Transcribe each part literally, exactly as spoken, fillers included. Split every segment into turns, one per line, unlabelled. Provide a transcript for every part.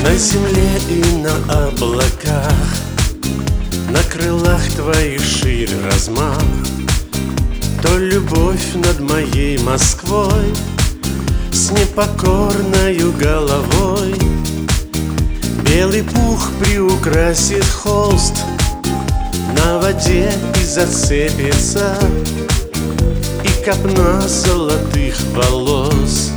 На земле и на облаках, на крылах твоих ширь размах, то любовь над моей Москвой с непокорною головой. Белый пух приукрасит холст, на воде и зацепится, и копна золотых волос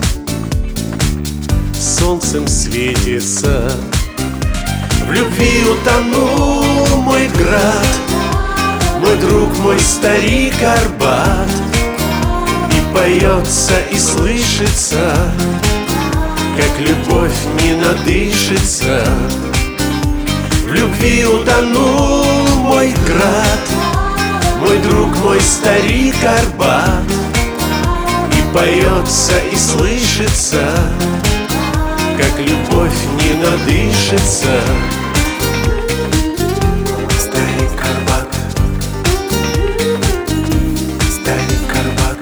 солнцем светится. В любви утонул мой град, мой друг, мой старик Арбат, и поется, и слышится, как любовь не надышится. В любви утонул мой град, мой друг, мой старик Арбат, и поется, и слышится, как любовь не надышится. Старик Арбат, старик Арбат,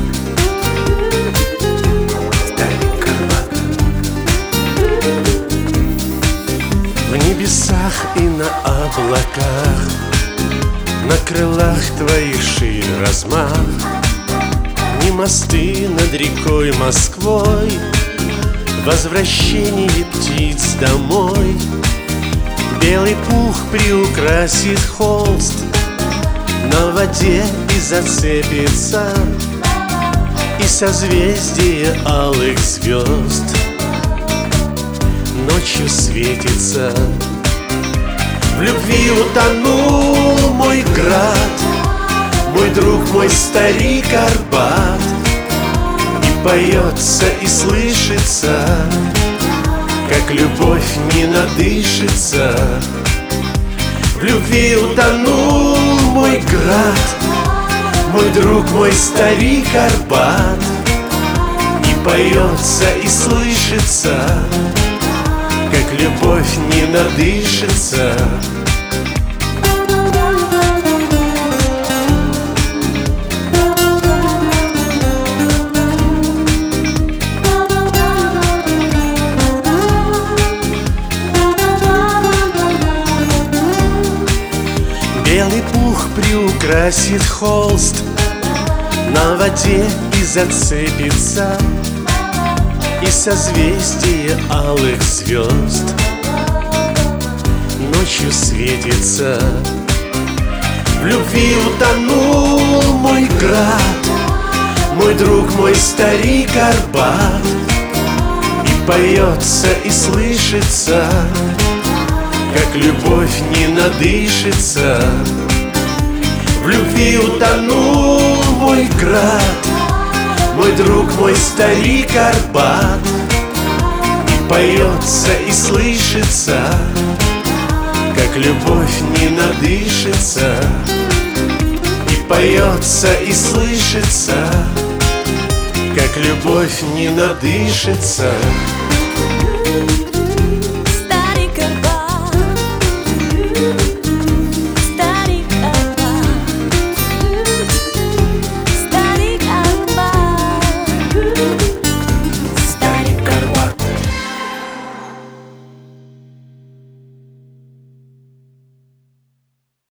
старик Арбат. В небесах и на облаках, на крылах твоих ширь размах, ни мосты над рекой Москвой, возвращение птиц домой. Белый пух приукрасит холст, на воде и зацепится, и созвездие алых звезд ночью светится. В любви утонул мой град, мой друг, мой старик Арбат, и поется, и слышится, как любовь не надышится. В любви утонул мой град, мой друг, мой старик Арбат, и поется, и слышится, как любовь не надышится. Белый пух приукрасит холст, на воде и зацепится, и созвездие алых звезд ночью светится. В любви утонул мой град, мой друг, мой старик Арбат, и поется, и слышится, как любовь не надышится. В любви утонул мой град, мой друг, мой старик Арбат, и поется, и слышится, как любовь не надышится. И поется, и слышится, как любовь не надышится.